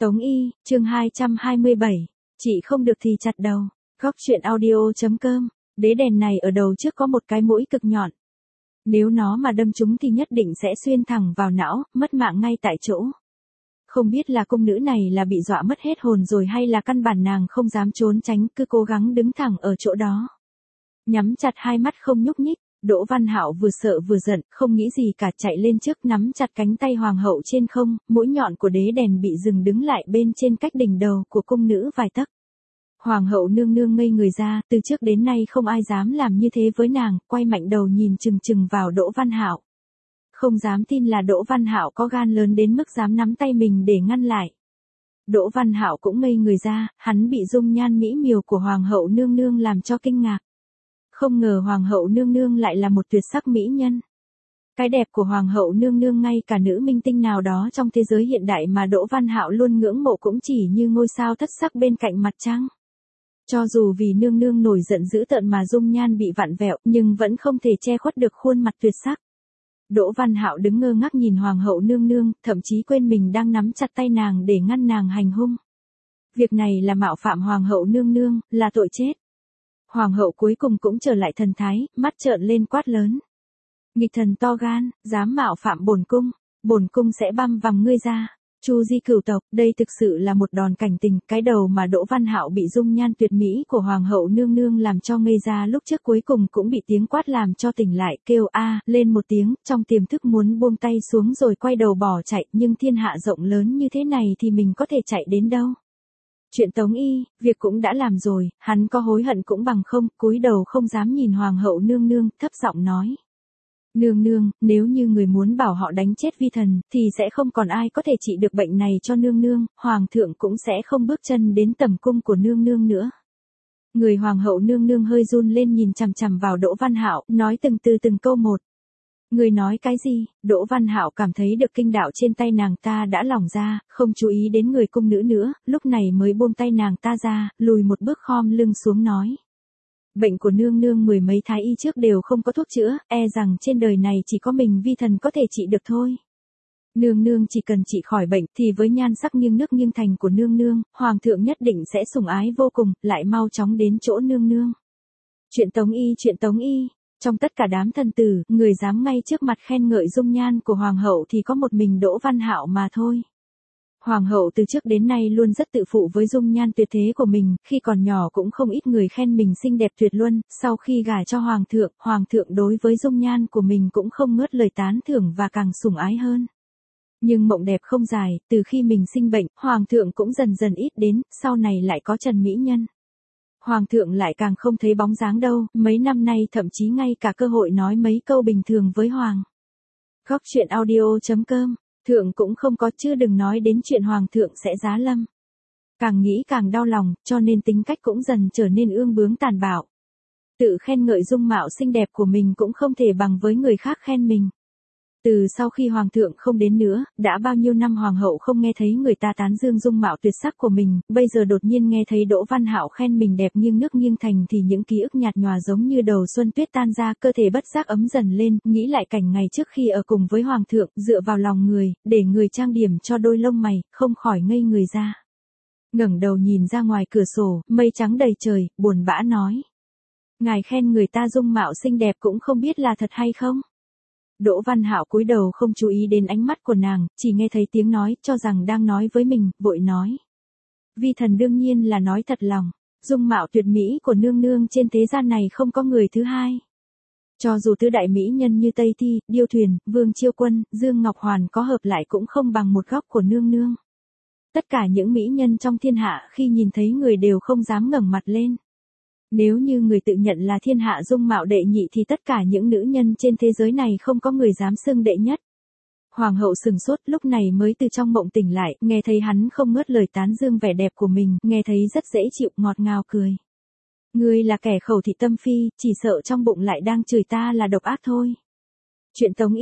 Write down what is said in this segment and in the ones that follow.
Tống Y, chương 227. Chị không được thì chặt đầu. Góc truyện audio.com. Đế đèn này ở đầu trước có một cái mũi cực nhọn. Nếu nó mà đâm trúng thì nhất định sẽ xuyên thẳng vào não, mất mạng ngay tại chỗ. Không biết là cung nữ này là bị dọa mất hết hồn rồi hay là căn bản nàng không dám trốn tránh, cứ cố gắng đứng thẳng ở chỗ đó. Nhắm chặt hai mắt không nhúc nhích. Đỗ Văn Hạo vừa sợ vừa giận, không nghĩ gì cả, chạy lên trước nắm chặt cánh tay hoàng hậu trên không, mũi nhọn của đế đèn bị dừng đứng lại bên trên cách đỉnh đầu của cung nữ vài tấc. Hoàng hậu nương nương ngây người ra, từ trước đến nay không ai dám làm như thế với nàng, quay mạnh đầu nhìn chừng chừng vào Đỗ Văn Hạo. Không dám tin là Đỗ Văn Hạo có gan lớn đến mức dám nắm tay mình để ngăn lại. Đỗ Văn Hạo cũng ngây người ra, hắn bị dung nhan mỹ miều của hoàng hậu nương nương làm cho kinh ngạc. Không ngờ hoàng hậu nương nương lại là một tuyệt sắc mỹ nhân. Cái đẹp của hoàng hậu nương nương ngay cả nữ minh tinh nào đó trong thế giới hiện đại mà Đỗ Văn Hạo luôn ngưỡng mộ cũng chỉ như ngôi sao thất sắc bên cạnh mặt trăng. Cho dù vì nương nương nổi giận dữ tợn mà dung nhan bị vặn vẹo, nhưng vẫn không thể che khuất được khuôn mặt tuyệt sắc. Đỗ Văn Hạo đứng ngơ ngác nhìn hoàng hậu nương nương, thậm chí quên mình đang nắm chặt tay nàng để ngăn nàng hành hung. Việc này là mạo phạm hoàng hậu nương nương, là tội chết. Hoàng hậu cuối cùng cũng trở lại thần thái, mắt trợn lên quát lớn. Nghịch thần to gan, dám mạo phạm bổn cung sẽ băm vằm ngươi ra. Chu di cửu tộc, đây thực sự là một đòn cảnh tình, cái đầu mà Đỗ Văn Hạo bị dung nhan tuyệt mỹ của hoàng hậu nương nương làm cho ngây ra lúc trước cuối cùng cũng bị tiếng quát làm cho tỉnh lại, kêu a lên một tiếng, trong tiềm thức muốn buông tay xuống rồi quay đầu bỏ chạy, nhưng thiên hạ rộng lớn như thế này thì mình có thể chạy đến đâu. Chuyện Tống Y, việc cũng đã làm rồi, hắn có hối hận cũng bằng không, cúi đầu không dám nhìn hoàng hậu nương nương, thấp giọng nói. Nương nương, nếu như người muốn bảo họ đánh chết vi thần, thì sẽ không còn ai có thể trị được bệnh này cho nương nương, hoàng thượng cũng sẽ không bước chân đến tầm cung của nương nương nữa. Người hoàng hậu nương nương hơi run lên nhìn chằm chằm vào Đỗ Văn Hạo, nói từng câu một. Người nói cái gì? Đỗ Văn Hạo cảm thấy được kinh đạo trên tay nàng ta đã lỏng ra, không chú ý đến người cung nữ nữa, lúc này mới buông tay nàng ta ra, lùi một bước khom lưng xuống nói. Bệnh của nương nương mười mấy thái y trước đều không có thuốc chữa, e rằng trên đời này chỉ có mình vi thần có thể trị được thôi. Nương nương chỉ cần trị khỏi bệnh thì với nhan sắc nghiêng nước nghiêng thành của nương nương, hoàng thượng nhất định sẽ sủng ái vô cùng, lại mau chóng đến chỗ nương nương. Chuyện Tống Y. Trong tất cả đám thần tử, người dám ngay trước mặt khen ngợi dung nhan của hoàng hậu thì có một mình Đỗ Văn Hạo mà thôi. Hoàng hậu từ trước đến nay luôn rất tự phụ với dung nhan tuyệt thế của mình, khi còn nhỏ cũng không ít người khen mình xinh đẹp tuyệt luân, sau khi gả cho hoàng thượng đối với dung nhan của mình cũng không ngớt lời tán thưởng và càng sủng ái hơn. Nhưng mộng đẹp không dài, từ khi mình sinh bệnh, hoàng thượng cũng dần dần ít đến, sau này lại có Trần Mỹ Nhân. Hoàng thượng lại càng không thấy bóng dáng đâu, mấy năm nay thậm chí ngay cả cơ hội nói mấy câu bình thường với hoàng. Góc truyện audio.com, thượng cũng không có, chứ đừng nói đến chuyện hoàng thượng sẽ giá lâm. Càng nghĩ càng đau lòng, cho nên tính cách cũng dần trở nên ương bướng tàn bạo. Tự khen ngợi dung mạo xinh đẹp của mình cũng không thể bằng với người khác khen mình. Từ sau khi hoàng thượng không đến nữa, đã bao nhiêu năm hoàng hậu không nghe thấy người ta tán dương dung mạo tuyệt sắc của mình, bây giờ đột nhiên nghe thấy Đỗ Văn Hạo khen mình đẹp nghiêng nước nghiêng thành thì những ký ức nhạt nhòa giống như đầu xuân tuyết tan ra, cơ thể bất giác ấm dần lên, nghĩ lại cảnh ngày trước khi ở cùng với hoàng thượng, dựa vào lòng người, để người trang điểm cho đôi lông mày, không khỏi ngây người ra. Ngẩng đầu nhìn ra ngoài cửa sổ, mây trắng đầy trời, buồn bã nói. Ngài khen người ta dung mạo xinh đẹp cũng không biết là thật hay không? Đỗ Văn Hạo cúi đầu không chú ý đến ánh mắt của nàng, chỉ nghe thấy tiếng nói, cho rằng đang nói với mình, vội nói. Vi thần đương nhiên là nói thật lòng, dung mạo tuyệt mỹ của nương nương trên thế gian này không có người thứ hai. Cho dù tứ đại mỹ nhân như Tây Thi, Điêu Thuyền, Vương Chiêu Quân, Dương Ngọc Hoàn có hợp lại cũng không bằng một góc của nương nương. Tất cả những mỹ nhân trong thiên hạ khi nhìn thấy người đều không dám ngẩng mặt lên. Nếu như người tự nhận là thiên hạ dung mạo đệ nhị thì tất cả những nữ nhân trên thế giới này không có người dám xưng đệ nhất. Hoàng hậu sừng sốt, lúc này mới từ trong mộng tỉnh lại, nghe thấy hắn không ngớt lời tán dương vẻ đẹp của mình, nghe thấy rất dễ chịu, ngọt ngào cười. Ngươi là kẻ khẩu thị tâm phi, chỉ sợ trong bụng lại đang chửi ta là độc ác thôi. Chuyện Tống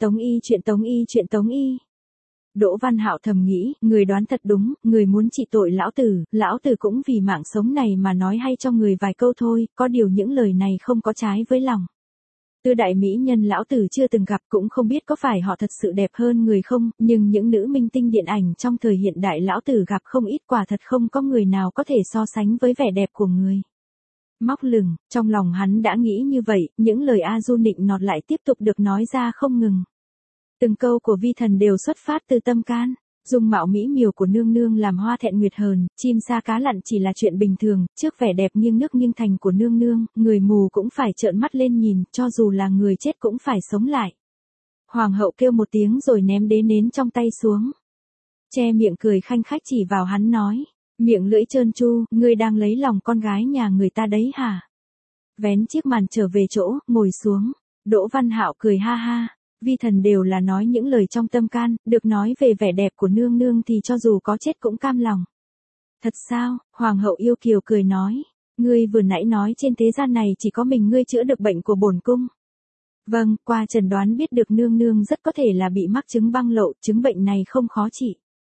Y. Đỗ Văn Hạo thầm nghĩ, người đoán thật đúng, người muốn trị tội lão tử cũng vì mạng sống này mà nói hay cho người vài câu thôi, có điều những lời này không có trái với lòng. Tư đại mỹ nhân lão tử chưa từng gặp, cũng không biết có phải họ thật sự đẹp hơn người không, nhưng những nữ minh tinh điện ảnh trong thời hiện đại lão tử gặp không ít, quả thật không có người nào có thể so sánh với vẻ đẹp của người. Móc lửng, trong lòng hắn đã nghĩ như vậy, những lời A Du nịnh nọt lại tiếp tục được nói ra không ngừng. Từng câu của Vi Thần đều xuất phát từ tâm can. Dung mạo mỹ miều của nương nương làm hoa thẹn nguyệt hờn, chim sa cá lặn chỉ là chuyện bình thường, trước vẻ đẹp nghiêng nước nghiêng thành của nương nương, người mù cũng phải trợn mắt lên nhìn, cho dù là người chết cũng phải sống lại. Hoàng hậu kêu một tiếng rồi ném đế nến trong tay xuống. Che miệng cười khanh khách chỉ vào hắn nói, miệng lưỡi trơn tru, ngươi đang lấy lòng con gái nhà người ta đấy hả? Vén chiếc màn trở về chỗ, ngồi xuống. Đỗ Văn Hạo cười ha ha. Vi Thần đều là nói những lời trong tâm can, được nói về vẻ đẹp của nương nương thì cho dù có chết cũng cam lòng. Thật sao? Hoàng hậu yêu kiều cười nói. Ngươi vừa nãy nói trên thế gian này chỉ có mình ngươi chữa được bệnh của bổn cung. Vâng, qua chẩn đoán biết được nương nương rất có thể là bị mắc chứng băng lộ, chứng bệnh này không khó trị.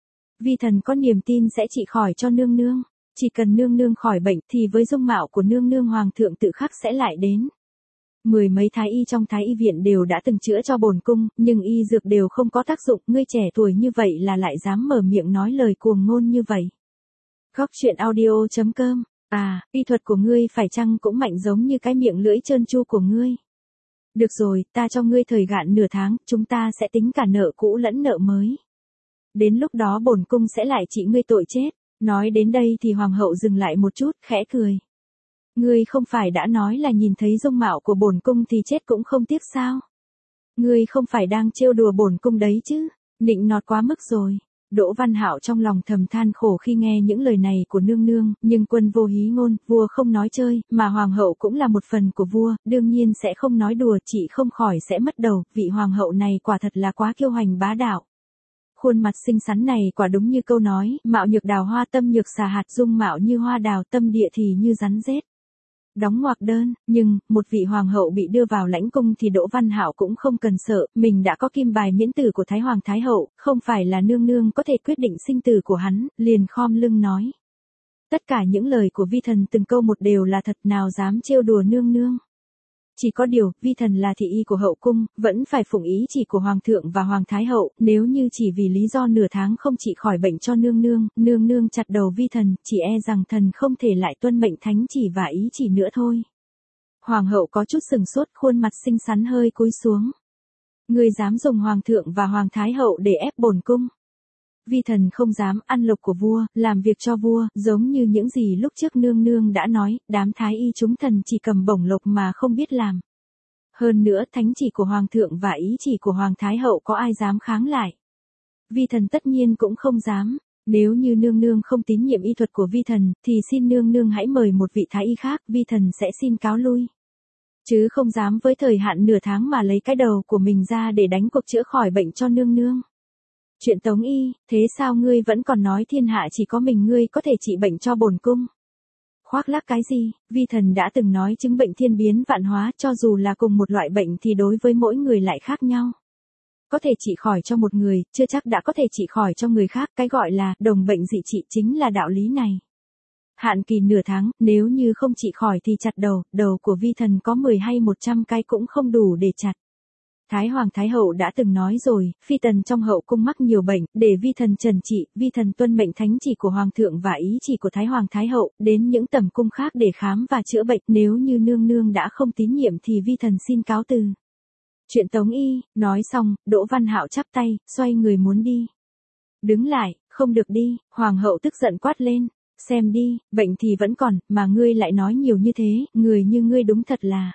Vi Thần có niềm tin sẽ trị khỏi cho nương nương. Chỉ cần nương nương khỏi bệnh thì với dung mạo của nương nương hoàng thượng tự khắc sẽ lại đến. 10 mấy thái y trong thái y viện đều đã từng chữa cho bổn cung, nhưng y dược đều không có tác dụng, ngươi trẻ tuổi như vậy là lại dám mở miệng nói lời cuồng ngôn như vậy. Góc truyện audio.com. À, y thuật của ngươi phải chăng cũng mạnh giống như cái miệng lưỡi trơn tru của ngươi? Được rồi, ta cho ngươi thời hạn nửa tháng, chúng ta sẽ tính cả nợ cũ lẫn nợ mới. Đến lúc đó bổn cung sẽ lại trị ngươi tội chết. Nói đến đây thì hoàng hậu dừng lại một chút, khẽ cười. Ngươi không phải đã nói là nhìn thấy dung mạo của bổn cung thì chết cũng không tiếc sao? Ngươi không phải đang trêu đùa bổn cung đấy chứ? Nịnh nọt quá mức rồi. Đỗ Văn Hạo trong lòng thầm than khổ khi nghe những lời này của nương nương, nhưng quân vô hí ngôn, vua không nói chơi, mà hoàng hậu cũng là một phần của vua, đương nhiên sẽ không nói đùa, chị không khỏi sẽ mất đầu, vị hoàng hậu này quả thật là quá kiêu hành bá đạo. Khuôn mặt xinh xắn này quả đúng như câu nói, mạo nhược đào hoa tâm nhược xà hạt, dung mạo như hoa đào tâm địa thì như rắn rết. Đóng ngoặc đơn, nhưng, một vị hoàng hậu bị đưa vào lãnh cung thì Đỗ Văn Hạo cũng không cần sợ, mình đã có kim bài miễn tử của Thái Hoàng Thái Hậu, không phải là nương nương có thể quyết định sinh tử của hắn, liền khom lưng nói. Tất cả những lời của Vi Thần từng câu một đều là thật, nào dám trêu đùa nương nương. Chỉ có điều, Vi Thần là thị y của hậu cung, vẫn phải phụng ý chỉ của Hoàng thượng và Hoàng Thái Hậu, nếu như chỉ vì lý do nửa tháng không trị khỏi bệnh cho nương nương chặt đầu Vi Thần, chỉ e rằng thần không thể lại tuân mệnh thánh chỉ và ý chỉ nữa thôi. Hoàng hậu có chút sừng sốt, khuôn mặt xinh xắn hơi cúi xuống. Ngươi dám dùng Hoàng thượng và Hoàng Thái Hậu để ép bổn cung? Vi Thần không dám, ăn lộc của vua, làm việc cho vua, giống như những gì lúc trước nương đã nói, đám thái y chúng thần chỉ cầm bổng lộc mà không biết làm. Hơn nữa thánh chỉ của Hoàng thượng và ý chỉ của Hoàng Thái Hậu có ai dám kháng lại? Vi Thần tất nhiên cũng không dám. Nếu như nương không tín nhiệm y thuật của Vi Thần, thì xin nương hãy mời một vị thái y khác, Vi Thần sẽ xin cáo lui. Chứ không dám với thời hạn nửa tháng mà lấy cái đầu của mình ra để đánh cuộc chữa khỏi bệnh cho nương. Chuyện Tống y, thế sao ngươi vẫn còn nói thiên hạ chỉ có mình ngươi có thể trị bệnh cho bổn cung? Khoác lác cái gì? Vi Thần đã từng nói chứng bệnh thiên biến vạn hóa, cho dù là cùng một loại bệnh thì đối với mỗi người lại khác nhau. Có thể trị khỏi cho một người, chưa chắc đã có thể trị khỏi cho người khác, cái gọi là đồng bệnh dị trị chính là đạo lý này. Hạn kỳ nửa tháng, nếu như không trị khỏi thì chặt đầu của Vi Thần có 10 hay 100 cái cũng không đủ để chặt. Thái Hoàng Thái Hậu đã từng nói rồi, phi tần trong hậu cung mắc nhiều bệnh, để Vi Thần trần trị, Vi Thần tuân mệnh thánh chỉ của Hoàng thượng và ý chỉ của Thái Hoàng Thái Hậu, đến những tầm cung khác để khám và chữa bệnh, nếu như nương đã không tín nhiệm thì Vi Thần xin cáo từ. Chuyện Tống y, nói xong, Đỗ Văn Hạo chắp tay, xoay người muốn đi. Đứng lại, không được đi, Hoàng hậu tức giận quát lên, xem đi, bệnh thì vẫn còn, mà ngươi lại nói nhiều như thế, người như ngươi đúng thật là...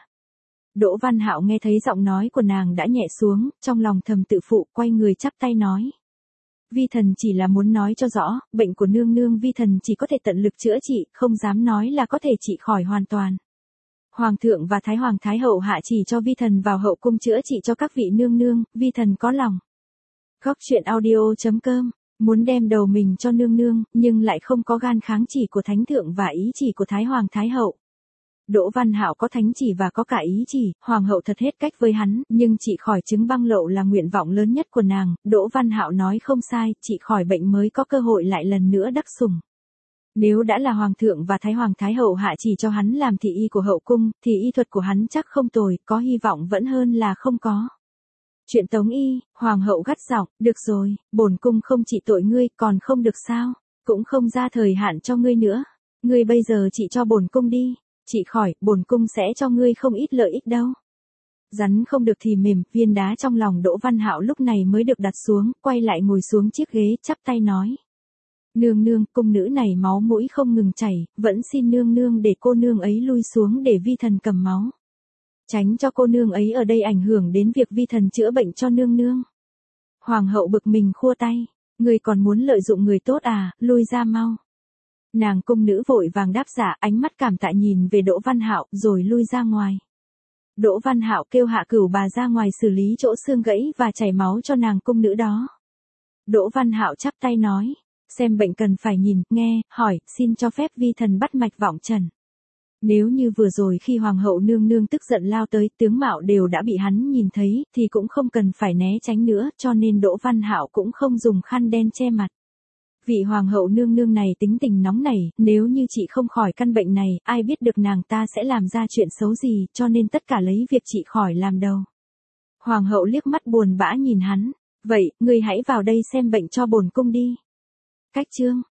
Đỗ Văn Hạo nghe thấy giọng nói của nàng đã nhẹ xuống, trong lòng thầm tự phụ, quay người chắp tay nói. Vi Thần chỉ là muốn nói cho rõ, bệnh của nương Vi Thần chỉ có thể tận lực chữa trị, không dám nói là có thể trị khỏi hoàn toàn. Hoàng thượng và Thái Hoàng Thái Hậu hạ chỉ cho Vi Thần vào hậu cung chữa trị cho các vị nương, Vi Thần có lòng. Góc truyện audio.com, muốn đem đầu mình cho nương, nhưng lại không có gan kháng chỉ của Thánh thượng và ý chỉ của Thái Hoàng Thái Hậu. Đỗ Văn Hạo có thánh chỉ và có cả ý chỉ, hoàng hậu thật hết cách với hắn, nhưng trị khỏi chứng băng lộ là nguyện vọng lớn nhất của nàng, Đỗ Văn Hạo nói không sai, trị khỏi bệnh mới có cơ hội lại lần nữa đắc sủng. Nếu đã là hoàng thượng và thái hoàng thái hậu hạ chỉ cho hắn làm thị y của hậu cung, thì y thuật của hắn chắc không tồi, có hy vọng vẫn hơn là không có. Chuyện Tống Y, hoàng hậu gắt giọng, được rồi, bổn cung không trị tội ngươi, còn không được sao, cũng không ra thời hạn cho ngươi nữa. Ngươi bây giờ trị cho bổn cung đi, trị khỏi, bổn cung sẽ cho ngươi không ít lợi ích đâu. Rắn không được thì mềm, viên đá trong lòng Đỗ Văn Hạo lúc này mới được đặt xuống, quay lại ngồi xuống chiếc ghế, chắp tay nói. Nương nương, cung nữ này máu mũi không ngừng chảy, vẫn xin nương nương để cô nương ấy lui xuống để vi thần cầm máu. Tránh cho cô nương ấy ở đây ảnh hưởng đến việc vi thần chữa bệnh cho nương nương. Hoàng hậu bực mình khua tay, ngươi còn muốn lợi dụng người tốt à, lui ra mau. Nàng cung nữ vội vàng đáp dạ, ánh mắt cảm tạ nhìn về Đỗ Văn Hạo, rồi lui ra ngoài. Đỗ Văn Hạo kêu Hạ Cửu bà ra ngoài xử lý chỗ xương gãy và chảy máu cho nàng cung nữ đó. Đỗ Văn Hạo chắp tay nói, xem bệnh cần phải nhìn, nghe, hỏi, xin cho phép vi thần bắt mạch vọng trần. Nếu như vừa rồi khi hoàng hậu nương nương tức giận lao tới, tướng mạo đều đã bị hắn nhìn thấy, thì cũng không cần phải né tránh nữa, cho nên Đỗ Văn Hạo cũng không dùng khăn đen che mặt. Vị hoàng hậu nương nương này tính tình nóng nảy, nếu như chị không khỏi căn bệnh này, ai biết được nàng ta sẽ làm ra chuyện xấu gì, cho nên tất cả lấy việc chị khỏi làm đầu. Hoàng hậu liếc mắt buồn bã nhìn hắn, vậy, ngươi hãy vào đây xem bệnh cho bổn cung đi. Cách chương